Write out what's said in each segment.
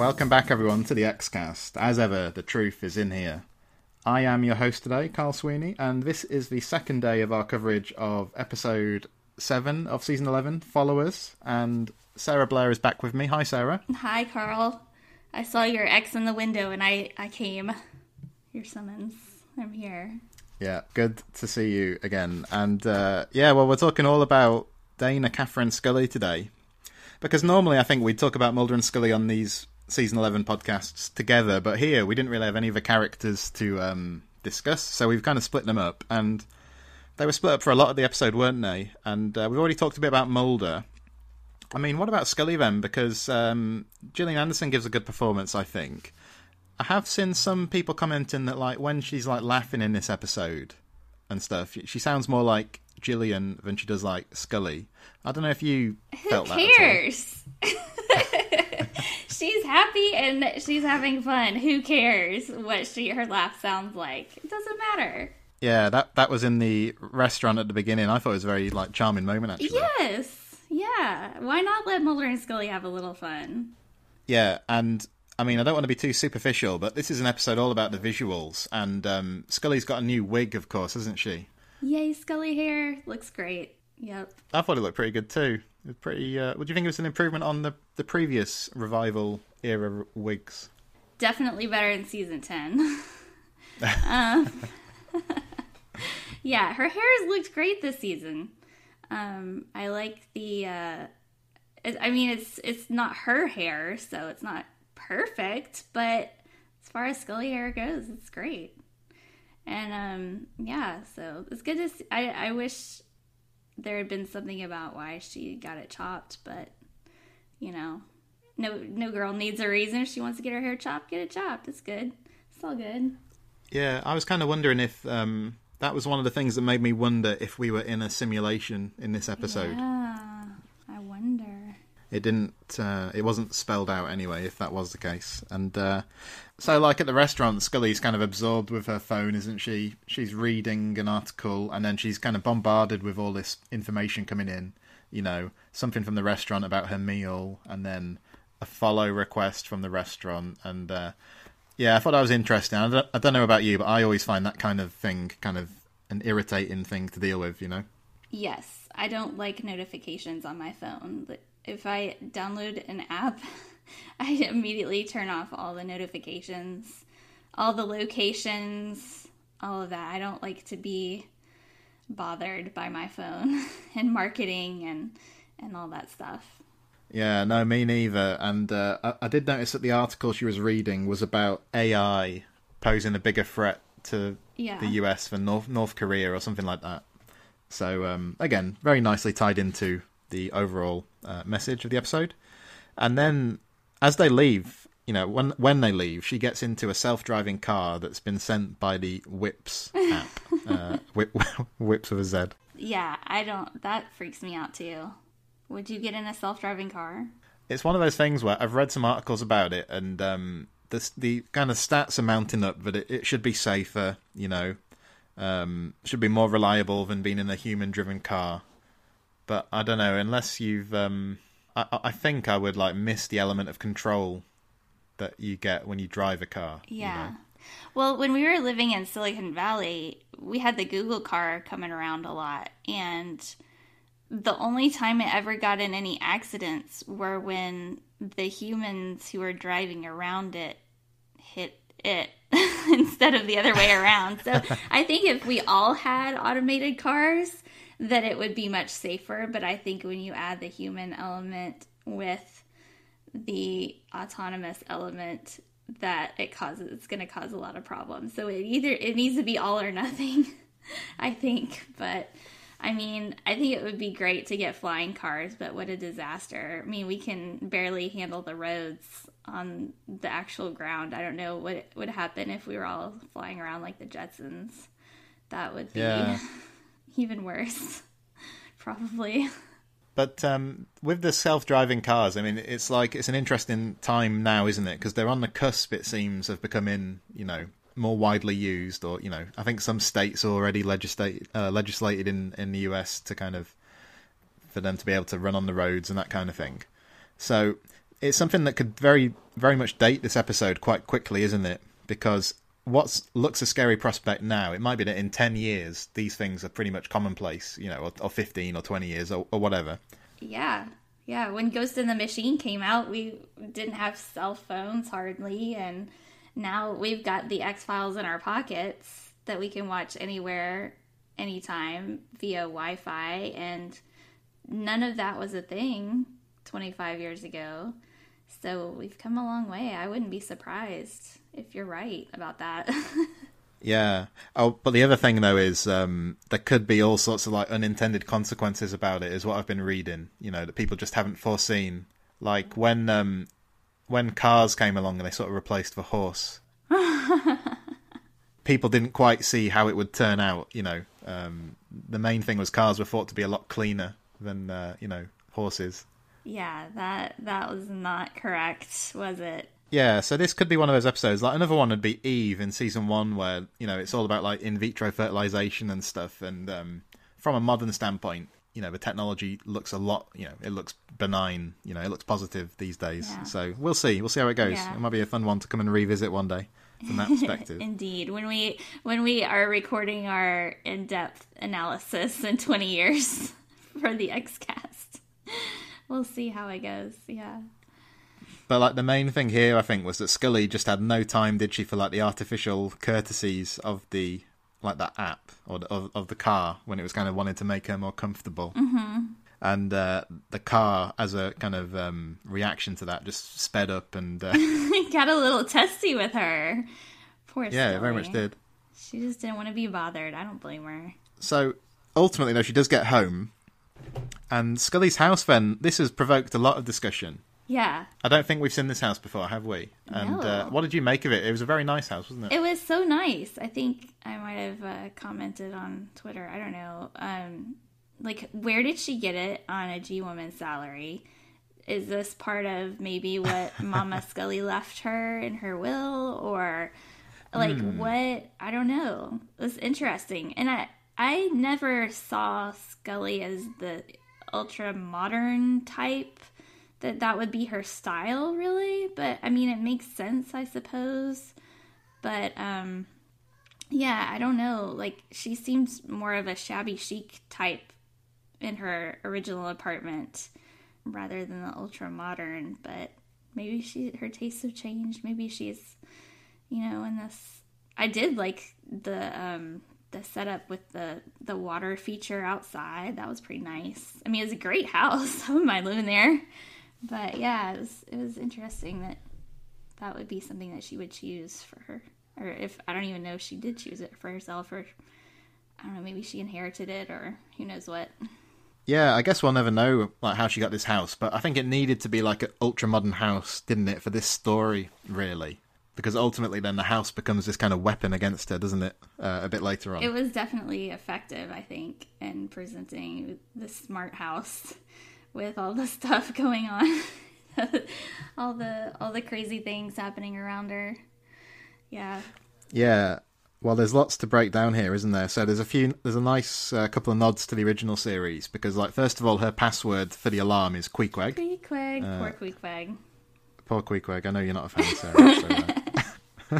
welcome back everyone to the Xcast. As ever, the truth is in here. I am your host today, Carl Sweeney, and this is the second day of our coverage of episode 7 of season 11, Followers, and Sarah Blair is back with me. Hi, Sarah. Hi, Carl. I saw your X in the window and I came. Your summons. I'm here. Yeah, good to see you again. And we're talking all about Dana, Catherine, Scully today. Because normally I think we'd talk about Mulder and Scully on these season 11 podcasts together, but here we didn't really have any of the characters to discuss, so we've kind of split them up. And they were split up for a lot of the episode, weren't they? And we've already talked a bit about Mulder. I mean, what about Scully then? Because Gillian Anderson gives a good performance, I think. I have seen some people commenting that, like, when she's like laughing in this episode and stuff, she sounds more like Gillian than she does like Scully. I don't know if you felt that. Who cares? She's happy and she's having fun. Who cares what her laugh sounds like? It doesn't matter. Yeah, that was in the restaurant at the beginning. I thought it was a very charming moment, actually. Yes. Yeah. Why not let Mulder and Scully have a little fun? Yeah, and I mean, I don't want to be too superficial, but this is an episode all about the visuals, and Scully's got a new wig, of course, hasn't she? Yay, Scully hair. Looks great. Yep. I thought it looked pretty good too. It was pretty. What do you think it was an improvement on the previous revival era wigs? Definitely better than season 10. Yeah, her hair has looked great this season. I like the. It's not her hair, so it's not perfect, but as far as Scully hair goes, it's great. And so it's good to see. I wish there had been something about why she got it chopped, but no girl needs a reason. If she wants to get her hair chopped, get it chopped. It's good. It's all good. Yeah, I was kind of wondering if that was one of the things that made me wonder if we were in a simulation in this episode. Yeah, I wonder. It didn't. It wasn't spelled out anyway, if that was the case. And so, like at the restaurant, Scully's kind of absorbed with her phone, isn't she? She's reading an article, and then she's kind of bombarded with all this information coming in. Something from the restaurant about her meal, and then a follow request from the restaurant. And I thought that was interesting. I don't know about you, but I always find that kind of thing kind of an irritating thing to deal with. Yes, I don't like notifications on my phone, but if I download an app, I immediately turn off all the notifications, all the locations, all of that. I don't like to be bothered by my phone and marketing and all that stuff. Yeah, no, me neither. And I did notice that the article she was reading was about AI posing a bigger threat to the US than North Korea or something like that. So, again, very nicely tied into the overall message of the episode. And then as they leave, when they leave, she gets into a self-driving car that's been sent by the Whips app. Whips with a Z. Yeah, that freaks me out too. Would you get in a self-driving car? It's one of those things where I've read some articles about it, and the kind of stats are mounting up that it should be safer, should be more reliable than being in a human-driven car. But I don't know, unless you've... I think I would miss the element of control that you get when you drive a car. Yeah. Well, when we were living in Silicon Valley, we had the Google car coming around a lot. And the only time it ever got in any accidents were when the humans who were driving around it hit it instead of the other way around. So I think if we all had automated cars, that it would be much safer. But I think when you add the human element with the autonomous element, that it's going to cause a lot of problems. So it needs to be all or nothing, I think. But I mean, I think it would be great to get flying cars, but what a disaster. I mean, we can barely handle the roads on the actual ground. I don't know what would happen if we were all flying around like the Jetsons. That would be even worse, probably. But with the self-driving cars, I mean, it's an interesting time now, isn't it? Because they're on the cusp, it seems, of becoming, more widely used. Or, I think some states already legislated in the US to kind of, for them to be able to run on the roads and that kind of thing. So it's something that could very very much date this episode quite quickly, isn't it? Because what looks a scary prospect now, it might be that in 10 years, these things are pretty much commonplace, or 15 or 20 years or whatever. Yeah. Yeah, when Ghost in the Machine came out, we didn't have cell phones hardly, and now we've got the X-Files in our pockets that we can watch anywhere, anytime via Wi-Fi, and none of that was a thing 25 years ago. So we've come a long way. I wouldn't be surprised if you're right about that. Yeah. Oh, but the other thing though is there could be all sorts of like unintended consequences about it, is what I've been reading. That people just haven't foreseen. Like when cars came along and they sort of replaced the horse. People didn't quite see how it would turn out. The main thing was cars were thought to be a lot cleaner than horses. Yeah, that was not correct, was it? Yeah, so this could be one of those episodes. Like another one would be Eve in season 1, where it's all about like in vitro fertilization and stuff. And from a modern standpoint, the technology looks a lot. It looks benign. It looks positive these days. Yeah. So we'll see. We'll see how it goes. Yeah. It might be a fun one to come and revisit one day from that perspective. Indeed, when we are recording our in-depth analysis in 20 years for the X-Cast, we'll see how it goes. Yeah. But like the main thing here, I think, was that Scully just had no time, did she, for like the artificial courtesies of the that app or of the car when it was kind of wanting to make her more comfortable. Mm-hmm. And the car, as a kind of reaction to that, just sped up and got a little testy with her. Poor Scully. Yeah, it very much did. She just didn't want to be bothered. I don't blame her. So ultimately, though, she does get home, and Scully's house. Then this has provoked a lot of discussion. Yeah. I don't think we've seen this house before, have we? And no. What did you make of it? It was a very nice house, wasn't it? It was so nice. I think I might have commented on Twitter. I don't know. Where did she get it on a G-Woman salary? Is this part of maybe what Mama Scully left her in her will? Or, what? I don't know. It was interesting. And I never saw Scully as the ultra-modern type. That would be her style, really. But, I mean, it makes sense, I suppose. But, yeah, I don't know. Like, she seems more of a shabby chic type in her original apartment rather than the ultra-modern. But maybe her tastes have changed. Maybe she's, in this... I did like the setup with the water feature outside. That was pretty nice. I mean, it was a great house. I wouldn't mind living there. But yeah, it was interesting that would be something that she would choose for her. Or if, I don't even know if she did choose it for herself, or I don't know, maybe she inherited it, or who knows what. Yeah, I guess we'll never know like how she got this house, but I think it needed to be like an ultra-modern house, didn't it, for this story, really? Because ultimately then the house becomes this kind of weapon against her, doesn't it, a bit later on? It was definitely effective, I think, in presenting the smart house with all the stuff going on. all the crazy things happening around her. Yeah. Yeah. Well, there's lots to break down here, isn't there? So there's a nice couple of nods to the original series, because, like, first of all, her password for the alarm is Queequeg. Queequeg. Poor Queequeg. Poor Queequeg. I know you're not a fan, Sarah.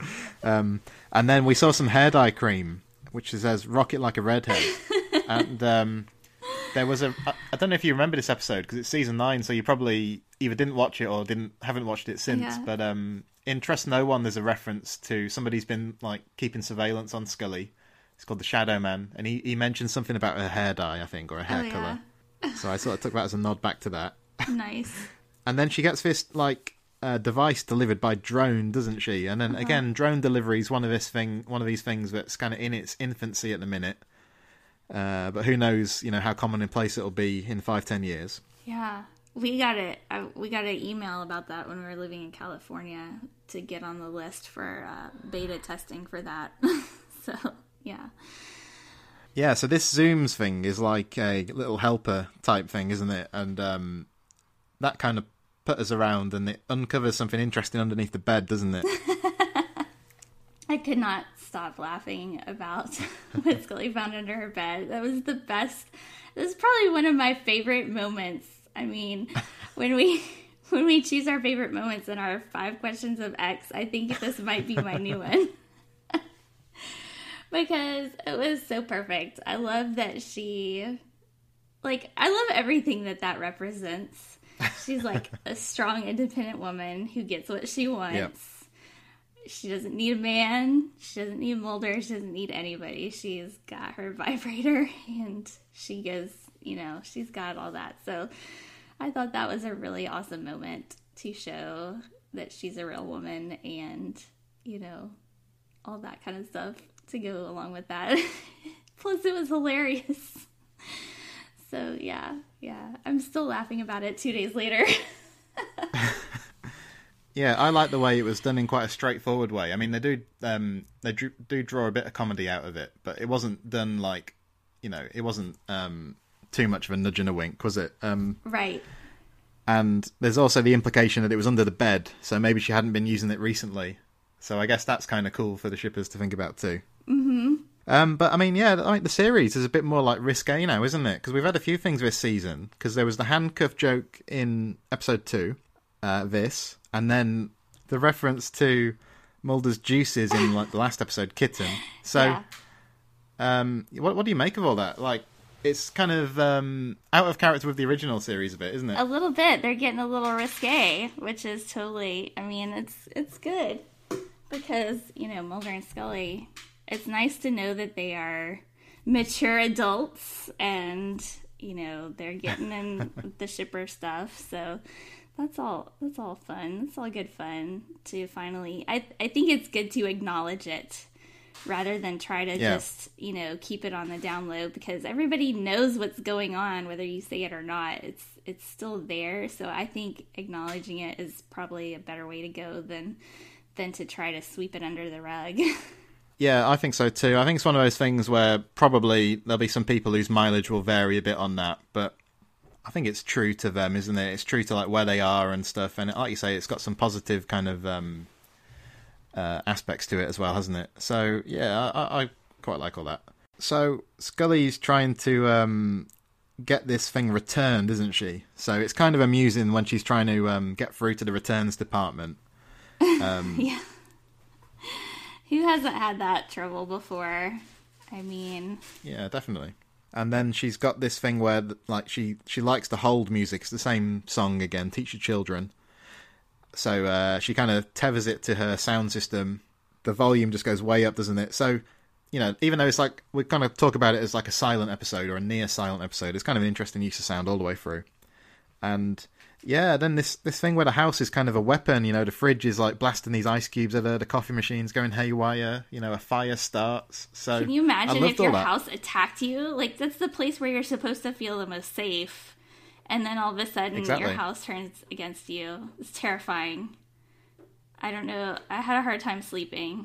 And then we saw some hair dye cream, which says "Rocket like a redhead," and there was I don't know if you remember this episode because it's season 9, so you probably either didn't watch it or haven't watched it since. Yeah. But in Trust No One, there's a reference to somebody's been like keeping surveillance on Scully. It's called the Shadow Man, and he mentioned something about her hair dye, I think, or her hair colour. So I sort of took that as a nod back to that. Nice. And then she gets this like device delivered by drone, doesn't she? And then again, drone delivery is one of these things that's kind of in its infancy at the minute. But who knows, how commonplace it'll be in 5-10 years. Yeah. We got an email about that when we were living in California to get on the list for beta testing for that. So, yeah. Yeah, so this Zooms thing is like a little helper type thing, isn't it? And that kind of putters around and it uncovers something interesting underneath the bed, doesn't it? I could not stop laughing about what Scully found under her bed. That was the best. This is probably one of my favorite moments. I mean, when we when we choose our favorite moments in our 5 questions of X, I think this might be my new one. Because it was so perfect. I love that I love everything that represents. She's like a strong, independent woman who gets what she wants. Yep. She doesn't need a man. She doesn't need Mulder. She doesn't need anybody. She's got her vibrator and she goes, she's got all that. So I thought that was a really awesome moment to show that she's a real woman and, all that kind of stuff to go along with that. Plus it was hilarious. So yeah, I'm still laughing about it 2 days later. Yeah, I like the way it was done in quite a straightforward way. I mean, they do draw a bit of comedy out of it, but it wasn't done like, it wasn't too much of a nudge and a wink, was it? Right. And there's also the implication that it was under the bed, so maybe she hadn't been using it recently. So I guess that's kind of cool for the shippers to think about too. Mm-hmm. But I mean, the series is a bit more like risque now, isn't it? Because we've had a few things this season. Because there was the handcuff joke in episode 2, and then the reference to Mulder's juices in like the last episode, Kitten. So, what do you make of all that? Like, it's kind of out of character with the original series a bit, isn't it? A little bit. They're getting a little risque, which is totally. I mean, it's good because Mulder and Scully. It's nice to know that they are mature adults and they're getting in the shipper stuff. So that's all fun. That's all good fun to finally. I think it's good to acknowledge it rather than try to just keep it on the down low, because everybody knows what's going on whether you say it or not. It's still there. So I think acknowledging it is probably a better way to go than to try to sweep it under the rug. Yeah, I think so too. I think it's one of those things where probably there'll be some people whose mileage will vary a bit on that, but I think it's true to them, isn't it? It's true to like where they are and stuff, and like you say, it's got some positive kind of aspects to it as well, hasn't it? So yeah, I quite like all that. So Scully's trying to get this thing returned, isn't she? So it's kind of amusing when she's trying to get through to the returns department. Yeah. Who hasn't had that trouble before? I mean... Yeah, definitely. And then she's got this thing where like she likes to hold music. It's the same song again, Teach Your Children. So she kind of tethers it to her sound system. The volume just goes way up, doesn't it? So, even though it's like, we kind of talk about it as like a silent episode or a near silent episode, it's kind of an interesting use of sound all the way through. And... yeah, then this thing where the house is kind of a weapon, the fridge is like blasting these ice cubes at her, the coffee machine's going haywire, a fire starts. So can you imagine if your house attacked you? Like, that's the place where you're supposed to feel the most safe, and then all of a sudden your house turns against you. It's terrifying. I don't know. I had a hard time sleeping.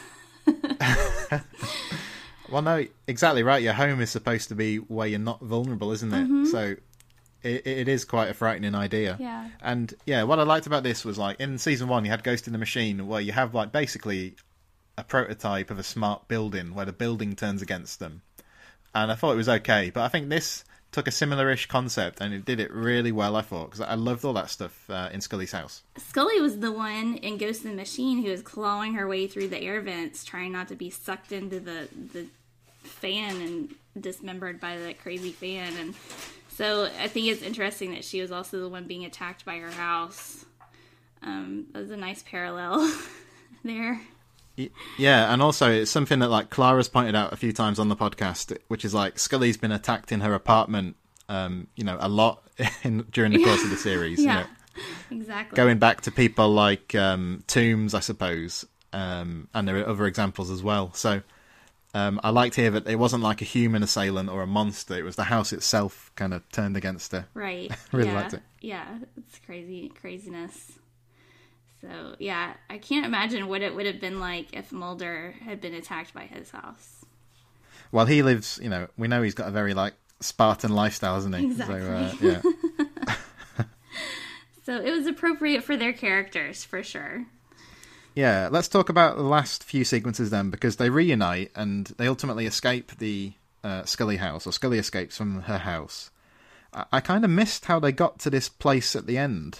Well, no, exactly right. Your home is supposed to be where you're not vulnerable, isn't it? Mm-hmm. So... It is quite a frightening idea. Yeah. And yeah, what I liked about this was like in season 1 you had Ghost in the Machine, where you have like basically a prototype of a smart building where the building turns against them. And I thought it was okay, but I think this took a similar-ish concept and it did it really well, I thought, because I loved all that stuff in Scully's house. Scully was the one in Ghost in the Machine who was clawing her way through the air vents, trying not to be sucked into the fan and dismembered by that crazy fan. And so I think it's interesting that she was also the one being attacked by her house. That was a nice parallel there. Yeah, and also it's something that like Clara's pointed out a few times on the podcast, which is like Scully's been attacked in her apartment, a lot during the course of the series. Yeah, exactly. Going back to people like Toombs, I suppose, and there are other examples as well. So I liked here that it wasn't like a human assailant or a monster; it was the house itself kind of turned against her. Right. Really liked it. Yeah, it's craziness. So, yeah, I can't imagine what it would have been like if Mulder had been attacked by his house. Well, he lives, we know he's got a very, Spartan lifestyle, hasn't he? Exactly. So, yeah. So, it was appropriate for their characters, for sure. Yeah, let's talk about the last few sequences then, because they reunite and they ultimately escape the Scully house, or Scully escapes from her house. I kind of missed how they got to this place at the end.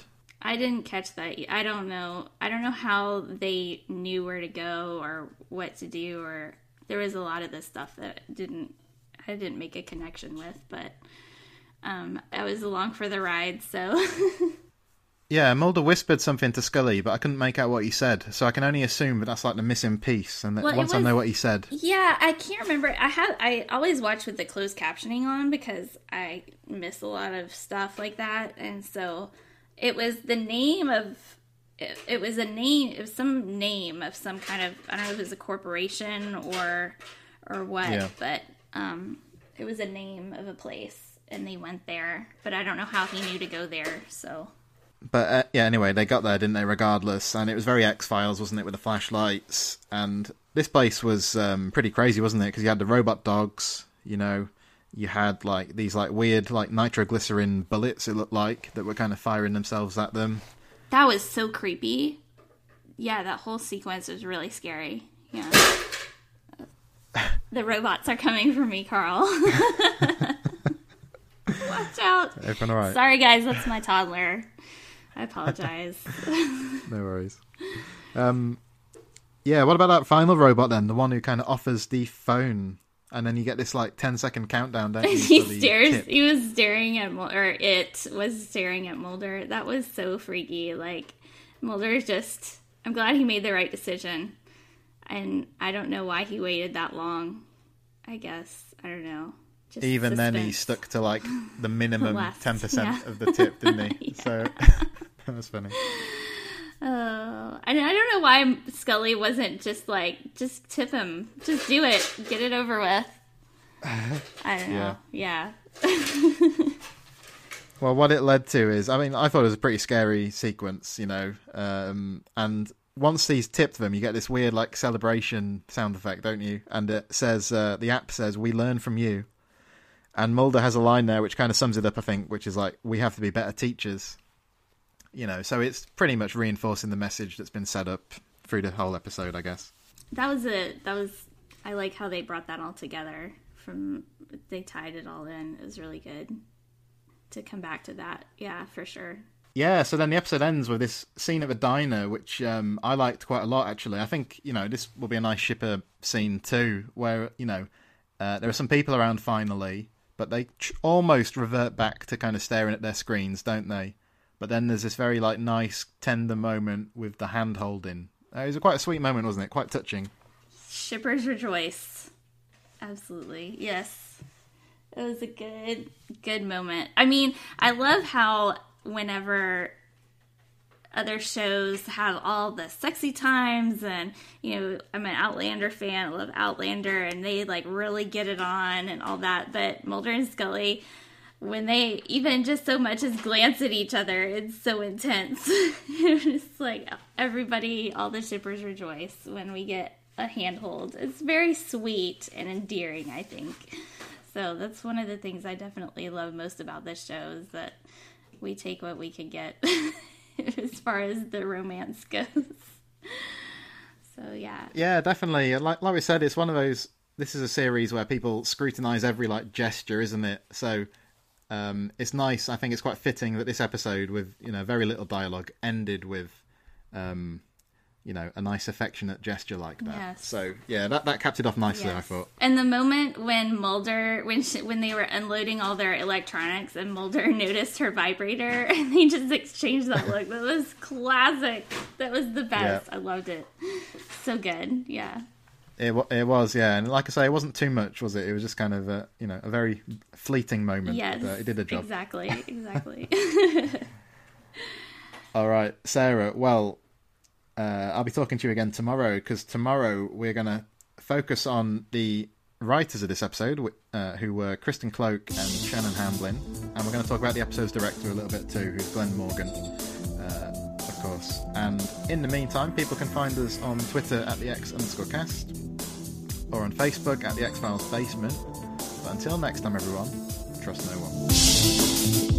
I didn't catch that. I don't know. I don't know how they knew where to go or what to do, or there was a lot of this stuff that I didn't make a connection with, but I was along for the ride, so. Yeah, Mulder whispered something to Scully, but I couldn't make out what he said, so I can only assume that that's like the missing piece, and that I know what he said... Yeah, I can't remember. I always watch with the closed captioning on, because I miss a lot of stuff like that, and so it was the name of... It was some name of some kind of... I don't know if it was a corporation or what, yeah. But it was a name of a place, and they went there, but I don't know how he knew to go there, so... But yeah, anyway, they got there, didn't they, regardless? And it was very X-Files, wasn't it, with the flashlights? And this place was pretty crazy, wasn't it? Because you had the robot dogs, you know, you had like these like weird like nitroglycerin bullets, it looked like, that were kind of firing themselves at them. That was so creepy. Yeah, that whole sequence was really scary. Yeah. The robots are coming for me, Carl. Watch out. Everyone all right? Sorry, guys, that's my toddler. I apologize. No worries. Yeah, what about that final robot then? The one who kind of offers the phone, and then you get this like 10-second countdown, don't you? He was staring at it was staring at Mulder. That was so freaky. Like, Mulder's just... I'm glad he made the right decision. And I don't know why he waited that long. I guess. I don't know. Just even suspense. Then he stuck to like the minimum 10% of the tip, didn't he? Yeah. So that was funny. I don't know why Scully wasn't just like, just tip him, just do it, get it over with. I don't know. Yeah. Well, what it led to is, I mean, I thought it was a pretty scary sequence, you know, and once he's tipped them, you get this weird like celebration sound effect, don't you? And it says, the app says, "We learn from you." And Mulder has a line there which kind of sums it up, I think, which is like, we have to be better teachers. You know, so it's pretty much reinforcing the message that's been set up through the whole episode, I guess. I like how they brought that all together. They tied it all in. It was really good to come back to that. Yeah, for sure. Yeah, so then the episode ends with this scene at the diner, which I liked quite a lot, actually. I think, you know, this will be a nice shipper scene too, where, you know, there are some people around finally, but they almost revert back to kind of staring at their screens, don't they? But then there's this very like nice, tender moment with the hand holding. It was quite a sweet moment, wasn't it? Quite touching. Shippers rejoice. Absolutely. Yes. It was a good moment. I mean, I love how whenever other shows have all the sexy times, and, you know, I'm an Outlander fan, I love Outlander, and they like really get it on and all that, but Mulder and Scully, when they even just so much as glance at each other, it's so intense. It's like everybody, all the shippers rejoice when we get a handhold. It's very sweet and endearing, I think. So that's one of the things I definitely love most about this show, is that we take what we can get as far as the romance goes. So, yeah. Yeah, definitely. Like we said, it's one of those... This is a series where people scrutinise every, like, gesture, isn't it? So, it's nice. I think it's quite fitting that this episode, with, you know, very little dialogue, ended with, you know, a nice affectionate gesture like that. Yes. So, yeah, that capped it off nicely, yes. I thought. And the moment when Mulder, when they were unloading all their electronics, and Mulder noticed her vibrator, and they just exchanged that look. That was classic. That was the best. Yeah. I loved it. So good. Yeah. It was, yeah. And like I say, it wasn't too much, was it? It was just kind of a, you know, a very fleeting moment. Yes. But it did the job. Exactly. All right, Sarah. Well, I'll be talking to you again tomorrow, because tomorrow we're going to focus on the writers of this episode, who were Kristen Cloak and Shannon Hamblin, and we're going to talk about the episode's director a little bit too, who's Glenn Morgan, of course. And in the meantime, people can find us on Twitter at @the_X_cast, or on Facebook at the X-Files Basement. But until next time, everyone, trust no one.